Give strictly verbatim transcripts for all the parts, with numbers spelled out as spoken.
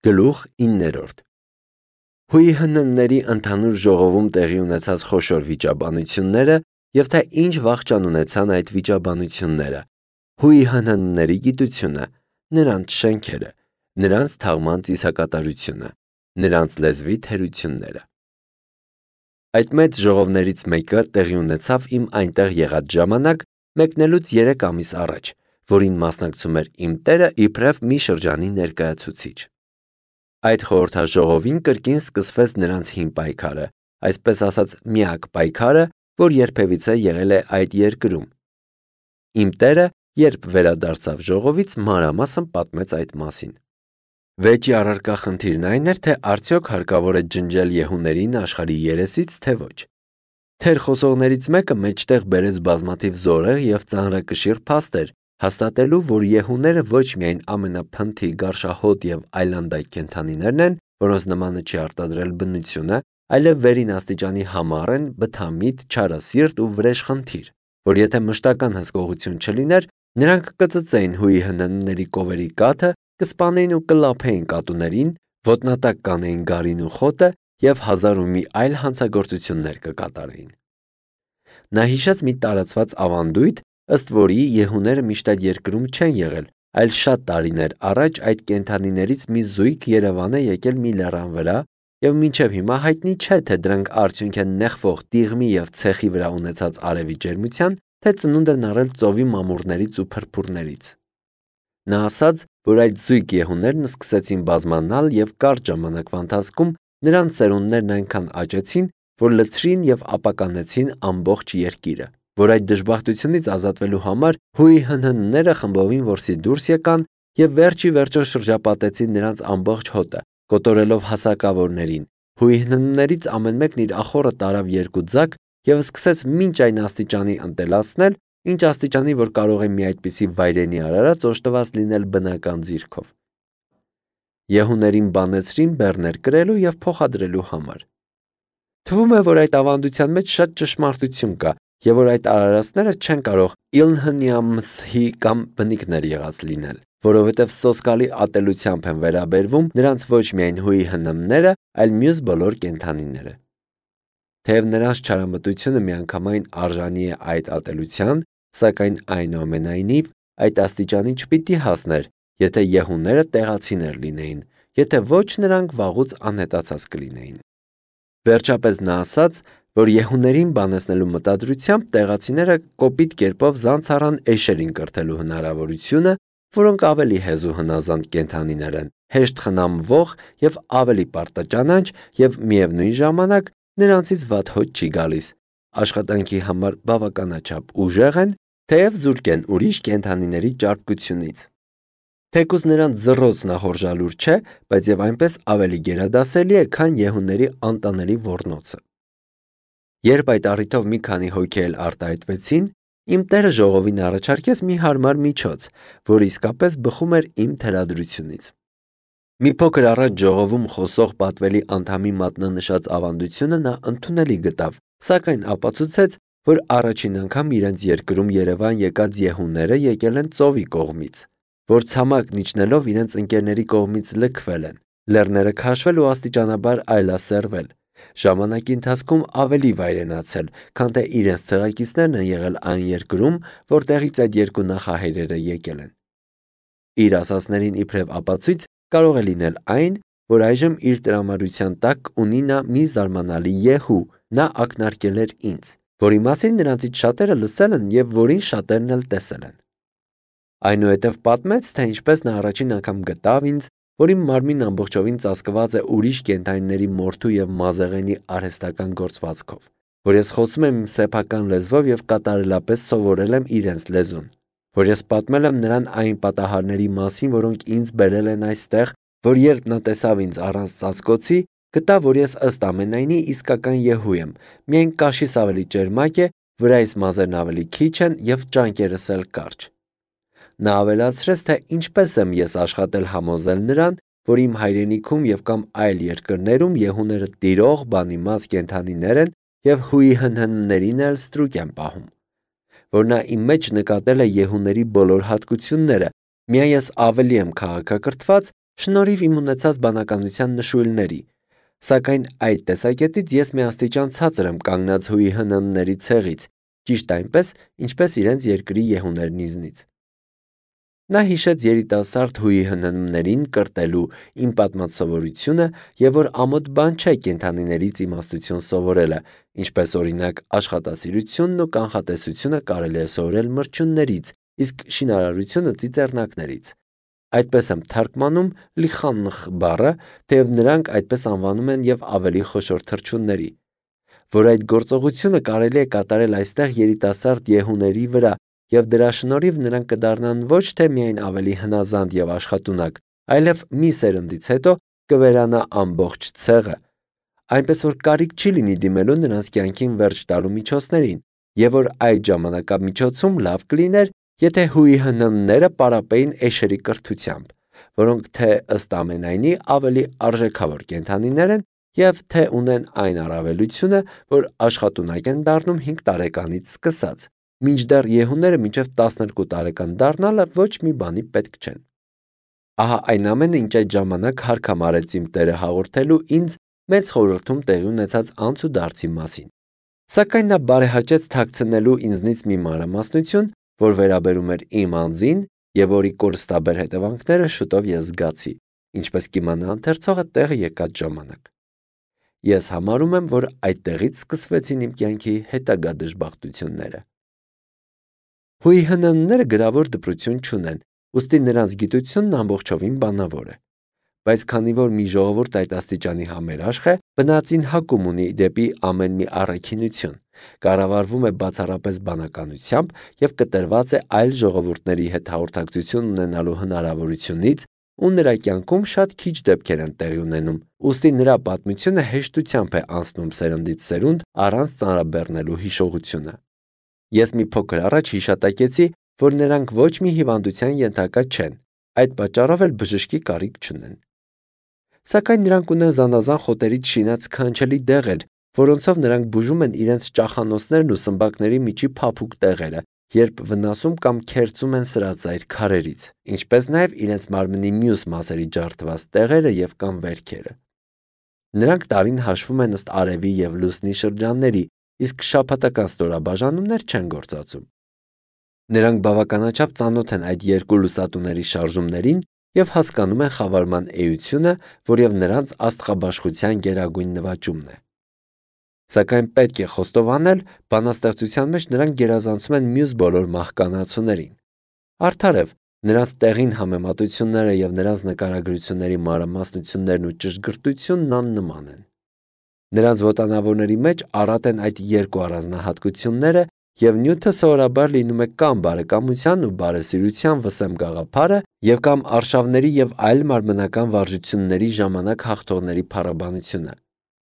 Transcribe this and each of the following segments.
Գլուխ իններորդ Հույհննների ընդհանուր ժողովում տեղի ունեցած խոշոր վիճաբանությունները և թե ինչ վախճան ունեցան այդ վիճաբանությունները, հույհննների գիտությունը, նրանց շենքերը, նրանց թաղման ծիսակատարությունը, նրանց լեզվի թերությունները։ Այդ մեծ ժողովներից մեկը տեղի ունեցավ իմ այնտեղ եղած ժամանակ մեկնելուց երեք ամիս առաջ, որին մասնակցում էր իմ տերը իբրև մի շրջանի ներկայացուցիչ։ Այդ խորհրդաժողովին կրկին սկսվեց նրանց հին պայքարը, այսպես ասած միակ պայքարը, որ երբևիցե եղել է այդ երկրում։ Իմ տերը, երբ վերադարձավ ժողովից, մանրամասն պատմեց այդ մասին։ Վեճի առարկա խնդիրն այն էր, թե արդյոք հարկավոր է ջնջել եհուներին աշխարհի երեսից, թե ոչ։ Թեր խոսողներից մեկը մեջտեղ բերեց բազմաթիվ զորեղ և ծանրակշիռ փաստեր, հաստատելու, որ եհուները ոչ միայն ամենափնթի, գարշահոտ և այլանդակ կենդանիներն են, որոնց նմանը չի արտադրել բնությունը, այլև վերին աստիճանի համառ են, բթամիտ, չարասիրտ ու վրեժխնդիր, որ եթե մշտական հսկողություն չլիներ, նրանք կծծեին հույհննների կովերի կաթը, կսպանեին ու կլափեին կատուներին, ոտնատակ կանեին գարին ու խոտը և հազար ու մի այլ հանցագործություններ կկատարեին։ Նա հիշեց մի տարածված ավանդույթ, ըստ որի եհուները միշտ այդ երկրում չեն եղել, այլ շատ տարիներ առաջ այդ կենդանիներից մի զույգ Երևան է եկել մի լեռան վրա և մինչև հիմա հայտնի չէ, թե դրանք արդյունք են նեղվող տիղմի և ցեխի վրա ունեցած արևի ջերմության, թե ծնունդ են առել ծովի մամուռներից ու փրփուրներից։ Նա ասաց, որ այդ զույգ եհուներն սկսեցին բազմանալ և կարճ ժամանակվա ընթացքում նրանց սերունդներն այնքան աճեցին, որ լցրին և ապականեցին ամբողջ երկիրը, որ այդ դժբախտությունից ազատվելու համար հույհննները խմբովին որսի դուրս եկան և վերջ ի վերջո շրջապատեցին նրանց ամբողջ հոտը, կոտորելով հասակավորներին։ Հույհնններից ամեն մեկն իր ախոռը տարավ երկու ձագ և սկսեց մինչ այն աստիճանի ընտելացնել, ինչ աստիճանի, որ կարող է մի այդպիսի վայրենի արարած օժտված լինել բնական ձիրքով։ Եհուներին բանեցրին բեռներ կրելու և փոխադրելու համար։ Թվում է, որ այդ ավանդության մեջ շատ ճշմարտություն կա և որ այդ արարածները չեն կարող իլհնյամսհի կամ բնիկներ եղած լինել, որովհետև սոսկալի ատելությամբ են վերաբերվում նրանց ոչ միայն հույհննները, այլ մյուս բոլոր կենդանիները։ Թեև նրանց չարամտությունը միանգամայն արժանի է այդ ատելության, սակայն այնուամենայնիվ այդ աստիճանի չպիտի հասներ, եթե եհուները տեղացիներ լինեին, եթե ոչ նրանք վաղուց անհետացած կլինեին։ Վերջապես նա ասաց, որ եհուներին բանեցնելու մտադրությամբ տեղացիները կոպիտ կերպով զանց առան էշերին կրթելու հնարավորությունը, որոնք ավելի հեզու հնազանդ կենդանիներ են, հեշտ խնամվող և ավելի պարտաճանաչ և միևնույն ժամանակ նրանցից վատ հոտ չի գալիս, աշխատանքի համար բավականաչափ ուժեղ են, թեև զուրկ են ուրիշ կենդանիների ճարպկությունից։ Թեկուզ նրանց ձռոց նախորժալուր չէ, բայց և այնպես ավելի գերադասելի է, քան եհուների անտանելի ոռնոցը։ Երբ այդ առիթով մի քանի հոգի էլ արտահայտվեցին, իմ տերը ժողովին առաջարկեց մի հարմար միջոց, որը իսկապես բխում էր իմ թելադրությունից։ Մի փոքր առաջ ժողովում խոսող պատվելի անդամի մատնանշած ավանդությունը նա ընդունելի գտավ, սակայն ապացուցեց, որ առաջին անգամ իրենց երկրում Երևան եկած եհուները եկել են ծովի կողմից, որ ցամաքն իջնելով իրենց ընկերների կողմից լքվել են, լեռները քաշվել ու աստիճանաբար այլասերվել, ժամանակի ընթացքում ավելի վայրենացել, քան թե իրենց ցեղակիցներն են եղել այն երկրում, որտեղից այդ երկու նախահայրերը եկել են։ Իր ասածներին իբրև ապացույց կարող է լինել այն, որ այժմ իր տրամադրության տակ ունի նա մի զարմանալի եհու, նա ակնարկել էր ինձ, որի մասին նրանցից շատերը լսել են և որին շատերն էլ տեսել են։ Այնուհետև պատմեց, թե ինչպես նա առաջին անգամ գտավ ինձ, որ իմ մարմինն ամբողջովին ծածկված է ուրիշ կենդանիների մորթու և մազեղենի արհեստական գործվածքով, որ ես խոսում եմ իմ սեփական լեզվով և կատարելապես սովորել եմ իրենց լեզուն, որ ես պատմել եմ նրան այն պատահարների մասին, որոնք ինձ բերել են այստեղ, որ երբ նա տեսավ ինձ առանց ծածկոցի, գտավ, որ ես ըստ ամենայնի իսկական եհու եմ, միայն կաշիս ավելի ճերմակ է, վրայիս մազերն ավելի քիչ են և ճանկերս էլ կարճ։ Նա ավելացրեց, թե ինչպես եմ ես աշխատել համոզել նրան, որ իմ հայրենիքում և կամ այլ երկրներում եհուները տիրող, բանիմաց կենդանիներ են և հույհնններին էլ ստրուկ են պահում, որ նա իմ մեջ նկատել է եհուների բոլոր հատկությունները, միայն ես ավելի եմ քաղաքակրթված շնորհիվ իմ ունեցած բանականության նշույլների, սակայն այդ տեսակետից ես մի աստիճան ցածր եմ կանգնած հույի հնմների ցեղից, ճիշտ այնպես, ինչպես իրենց երկրի եհուներն ինձնից։ Նա հիշեց երիտասարդ հույի հնմներին կրտելու իմ պատմած սովորությունը և որ ամոթ բան չէ կենդանիներից իմաստություն սովորելը, ինչպես օրինակ աշխատասիրությունն ու կանխատեսությունը կարելի է սովորել մրջյուններից, իսկ շինարարությունը ծիծեռնակներից։ Այդպես եմ թարգմանում լիխանխ բառը, թեև նրանք այդպես անվանում են և ավելի խոշոր թռչունների, որ այդ գործողությունը կարելի է կատարել այստեղ երիտասարդ եհուների վրա և դրա շնորհիվ նրանք կդառնան ոչ թե միայն ավելի հնազանդ և աշխատունակ, այլև մի սերնդից հետո կվերանա ամբողջ ցեղը, այնպես որ կարիք չի լինի դիմելու նրանց կյանքին վերջ տալու միջոցներին, և որ այդ ժամանակամիջոցում լավ կլիներ, եթե հույի հնմները պարապեին էշերի կրթությամբ, որոնք թե ըստ ամենայնի ավելի արժեքավոր կենդանիներ են և թե ունեն այն առավելությունը, որ աշխատունակ են դառնում հինգ տարեկանից սկսած, մինչդեռ եհուները մինչև տասներկու տարեկան դառնալը ոչ մի բանի պետք չեն։ Ահա այն ամենը, ինչ այդ ժամանակ հարկամարեց իմ Տերը հաղորդելու ինձ մեծ խորհրդում տեղի ունեցած անց ու դարձի մասին։ Սակայն նա բարեհաճեց թաքցնելու ինձնից մի մանրամասնություն, որ վերաբերում էր իմ անձին և որի կորստաբեր հետևանքները շուտով ես զգացի, ինչպես կիմանա ընթերցողը տեղը եկած ժամանակ։ Ես համարում եմ, որ այդտեղից սկսվեցին իմ կյանքի հետագա դժբախտությունները։ Հույի հնմները գրավոր դպրություն չունեն, ուստի նրանց գիտությունն ամբողջովին բանավոր է։ Բայց քանի որ մի ժողովուրդ այդ աստիճանի համերաշխ է, բնածին հակում ունի դեպի ամեն մի առաքինություն, կառավարվում է բացառապես բանականությամբ և կտրված է այլ ժողովուրդների հետ հաղորդակցություն ունենալու հնարավորությունից ու նրա կյանքում շատ քիչ դեպքեր են տեղի ունենում, ուստի նրա պատմությունը հեշտությամբ է անցնում սերնդից սերունդ առանց ծանրաբեռնելու հիշողությունը։ Ես մի փոքր առաջ հիշատակեցի, որ նրանք ոչ մի հիվանդության ենթակա չեն, այդ պատճառով էլ բժշկի կարիք չունեն։ Սակայն նրանք ունեն զանազան խոտերից շինած սքանչելի դեղեր, որոնցով նրանք բուժում են իրենց ճախանոցներն ու սմբակների միջի փափուկ տեղերը, երբ վնասում կամ քերծում են սրածայր քարերից, ինչպես նաև իրենց մարմնի մյուս մասերի ջարդված տեղերը և կամ վերքերը։ Նրանք տարին հաշվում են ըստ արևի և լուսնի շրջանների, իսկ շաբաթական ստորաբաժանումներ չեն գործածում։ Նրանք բավականաչափ ծանոթ են այդ երկու լուսատուների շարժումներին և հասկանում են խավարման էությունը, որև նրանց աստղաբաշխության գերագույն նվաճումն է։ Սակայն պետք է խոստովանել, բանաստեղծության մեջ նրանք գերազանցում են մյուս բոլոր մահկանացուներին։ Արդարև, նրանց տեղին համեմատությունները և նրանց նկարագրությունների մանրամասնություններն ու ճշգրտությունն աննման են։ Նրանց ոտանավորների մեջ առատ են այդ երկու առանձնահատկությունները և նյութը սովորաբար լինում է կամ բարեկամության ու բարեսիրության վսեմ գաղափարը և կամ արշավների և այլ մարմնական վարժությունների ժամանակ հաղթողների փառաբանությունը։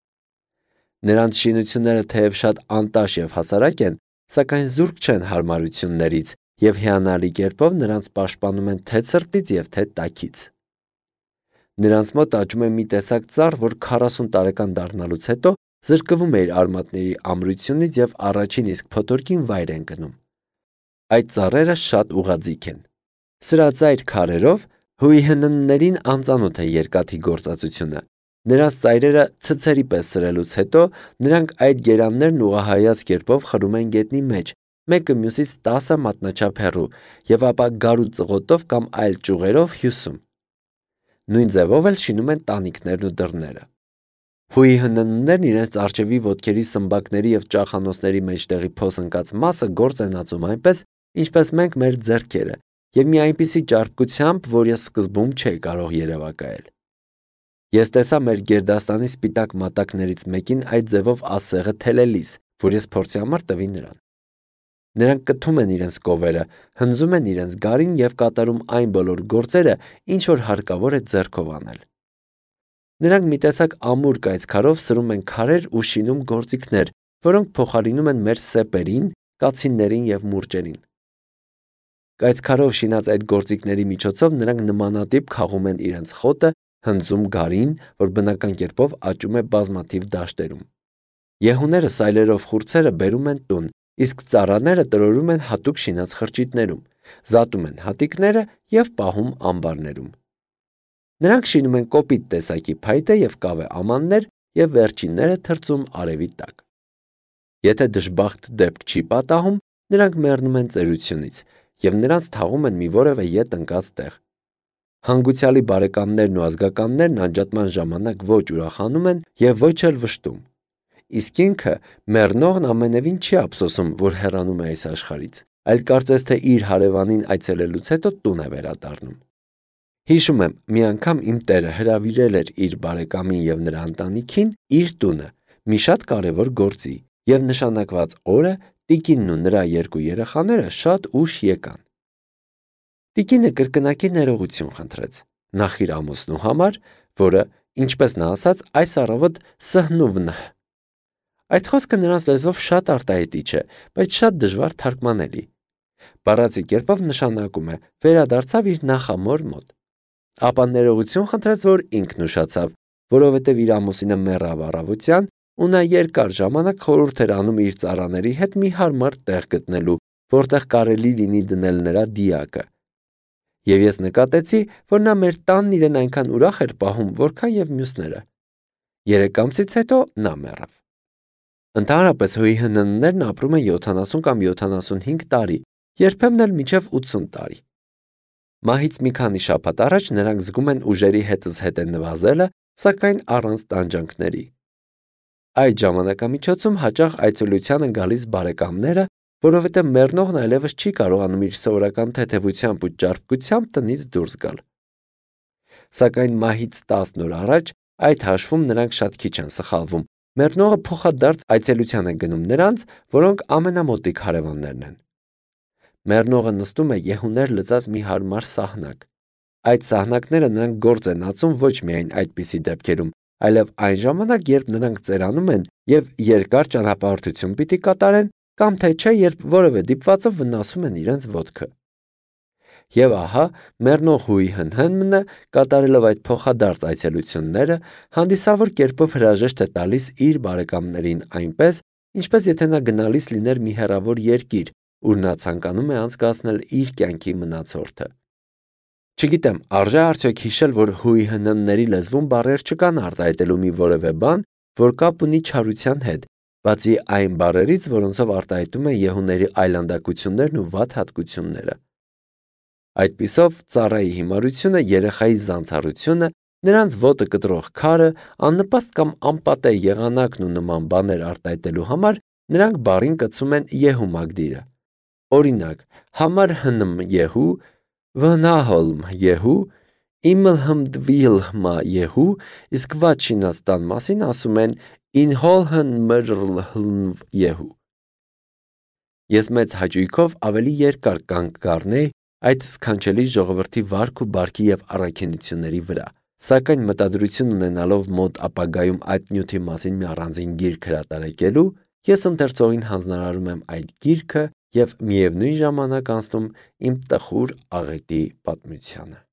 Նրանց շինությունները թեև շատ անտաշ և հասարակ են, սակայն զուրկ չեն հարմարություններից և հիանալի կերպով նրանց պաշտպանում են թե ցրտից և թե տաքից։ Նրանց մոտ աճում է մի տեսակ ծառ, որ քառասուն տարեկան դառնալուց հետո զրկվում է իր արմատների ամրությունից և առաջին իսկ փոթորկին վայր է ընկնում։ Այդ ծառերը շատ ուղղաձիգ են։ Սրածայր քարերով հույի հնմներին անծանոթ է երկաթի գործածությունը։ Նրանց ծայրերը ցցերի պես սրելուց հետո նրանք այդ գերաններն ուղղահայաց կերպով խրում են գետնի մեջ, մեկը մյուսից տասը մատնաչափ հեռու, և ապա գարու ծղոտով կամ այլ ճյուղերով հյուսում։ Նույն ձևով էլ շինում են տանիքներն ու դռները։ Հույի հնմներն իրենց առջևի ոտքերի սմբակների և ճախանոցների մեջտեղի փոս ընկած մասը գործ են ածում այնպես, ինչպես մենք մեր ձեռքերը, և մի այնպիսի ճարպկությամբ, որ ես սկզբում չէի կարող երևակայել։ Ես տեսա մեր գերդաստանի սպիտակ մատակներից մեկին այդ ձևով ասեղը թելելիս, որ ես փորձի համար տվի նրան։ Նրանք կթում են իրենց կովերը, հնձում են իրենց գարին և կատարում այն բոլոր գործերը, ինչ որ հարկավոր է ձեռքով անել։ Նրանք մի տեսակ ամուր կայծքարով սրում են քարեր ու շինում գործիքներ, որոնք փոխարինում են մեր սեպերին, կացիններին և մուրճերին։ Կայծքարով շինած այդ գործիքների միջոցով նրանք նմանատիպ քաղում են իրենց խոտը, հնձում գարին, որ բնական կերպով աճում է բազմաթիվ դաշտերում։ Եհուները սայլերով խուրձերը բերում են տուն, իսկ ծառաները տրորում են հատուկ շինած խրճիթներում, զատում են հատիկները և պահում ամբարներում։ Նրանք շինում են կոպիտ տեսակի փայտե և կավե ամաններ և վերջինները թրծում արևի տակ։ Եթե դժբախտ դեպք չի պատահում, նրանք մեռնում են ծերությունից և նրանց թաղում են մի որևէ ետ ընկած տեղ։ Հանգուցյալի բարեկամներն ու ազգականներն անջատման ժամանակ ոչ ուրախանում են և ոչ էլ վշտում։ Իսկ ինքը մեռնողն ամենևին չի ափսոսում, որ հեռանում է այս աշխարհից, այլ կարծես թե իր հարևանին այցելելուց հետո տուն է վերադառնում։ Հիշում եմ, մի անգամ իմ տերը հրավիրել էր իր բարեկամին և նրա ընտանիքին իր տունը մի շատ կարևոր գործի, և նշանակված օրը տիկինն ու նրա երկու երեխաները շատ ուշ եկան։ Տիկինը կրկնակի ներողություն խնդրեց, նախ իր ամուսնու համար, որը, ինչպես նա ասաց, այս առավոտ սհնուվն է։ Այդ խոսքը նրանց լեզվով շատ արտահայտիչ է, բայց շատ դժվար թարգմանելի։ Բառացի կերպով նշանակում է վերադարձավ իր նախամոր մոտ։ Ապա ներողություն խնդրեց, որ ինքն ուշացավ, որովհետև իր ամուսինը մեռավ առավոտյան, ու նա երկար ժամանակ խորհուրդ էր անում իր ծառաների հետ մի հարմար տեղ գտնելու, որտեղ կարելի լինի դնել նրա դիակը։ Եվ ես նկատեցի, որ նա մեր տանն իրեն այնքան ուրախ էր պահում, որքան և մյուսները։ Երեք ամսից հետո նա մեռավ։ Ընդհանրապես ՀՅՀՆ-ներն ապրում են յոթանասուն կամ յոթանասունհինգ տարի, երբեմն էլ մինչև ութսուն տարի։ Մահից մի քանի շաբաթ առաջ նրանք զգում են ուժերի հետզհետե նվազելը, սակայն առանց տանջանքների։ Այդ ժամանակամիջոցում հաճախ այցելության են գալիս բարեկամները, որովհետև մեռնողն այլևս չի կարողանում իր սովորական թեթևությամբ ու ճարպկությամբ տնից դուրս գալ։ Սակայն մահից տասն օր առաջ այդ հաշվում նրանք շատ քիչ են սխալվում։ Մեռնողը փոխադարձ այցելության է գնում նրանց, որոնք ամենամոտիկ հարևաններն են։ Մեռնողը նստում է եղուներ լծած մի հարմար սահնակ։ Այդ սահնակները նրանք գործ են ածում ոչ միայն այդպիսի դեպքերում, այլև այն ժամանակ, երբ նրանք ծերանում են և երկար ճանապարհորդություն պիտի կատարեն, կամ թե չէ, երբ որևէ դիպվածով վնասում են իրենց ոտքը։ Եվ ահա մեռնող ՀՅՀՆ-ը, կատարելով այդ փոխադարձ այցելությունները, հանդիսավոր կերպով հրաժեշտ է տալիս իր բարեկամներին այնպես, ինչպես եթե նա գնալիս լիներ մի հեռավոր երկիր, ուր նա ցանկանում է անցկացնել իր կյանքի մնացորդը։ Չգիտեմ, արժե արդյոք հիշել, որ ՀՅՀՆ-ների լեզվում բառեր չկան արտահայտելու մի որևէ բան, որ կապ ունի չարության հետ, բացի այն բառերից, որոնցով արտահայտում են եղունների այլանդակություններն ու վատ հատկությունները։ Այդպիսով ծառայի հիմարությունը, երեխայի զանցառությունը, նրանց ոտը կտրող քարը, աննպաստ կամ անպատե եղանակն ու նման բաներ արտահայտելու համար նրանք բառին կցում են եհու մագդիրը։ Օրինակ, համար հնմ եհու, վնահոլմ եհու, իմլհմդվիլհմա եհու, իսկ վատ շինած մասին ասում են ինհոլհն մրլհլնվ եհու։ Ես մեծ հաճույքով ավելի երկար կանգ կառնեի այդ սքանչելի ժողովրդի վարք ու բարքի և առաքինությունների վրա, սակայն մտադրություն ունենալով մոտ ապագայում այդ նյութի մասին մի առանձին գիրք հրատարակելու, ես ընթերցողին հանձնարարում եմ այդ գիրքը և միևնույն ժամանակ անցնում իմ տխուր աղետի պատմությանը։